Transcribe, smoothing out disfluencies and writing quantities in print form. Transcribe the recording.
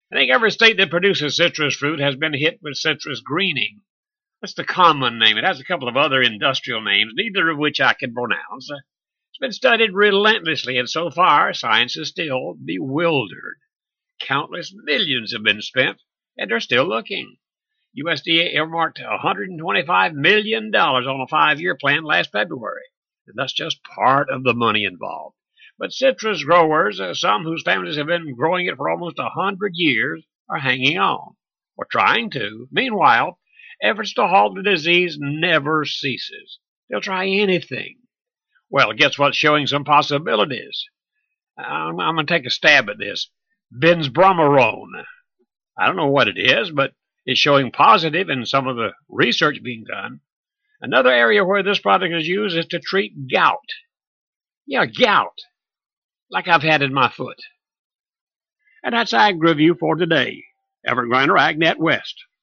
I think every state that produces citrus fruit has been hit with citrus greening. That's the common name. It has a couple of other industrial names, neither of which I can pronounce. It's been studied relentlessly, and so far, science is still bewildered. Countless millions have been spent, and they're still looking. USDA earmarked $125 million on a 5-year plan last February, and that's just part of the money involved. But citrus growers, some whose families have been growing it for almost 100 years, are hanging on, or trying to. Meanwhile, efforts to halt the disease never ceases. They'll try anything. Well, guess what's showing some possibilities? I'm going to take a stab at this. Benzbromarone. I don't know what it is, but it's showing positive in some of the research being done. Another area where this product is used is to treat gout. Yeah, gout. Like I've had in my foot. And that's Ag Review for today. Everett Griner, AgNet West.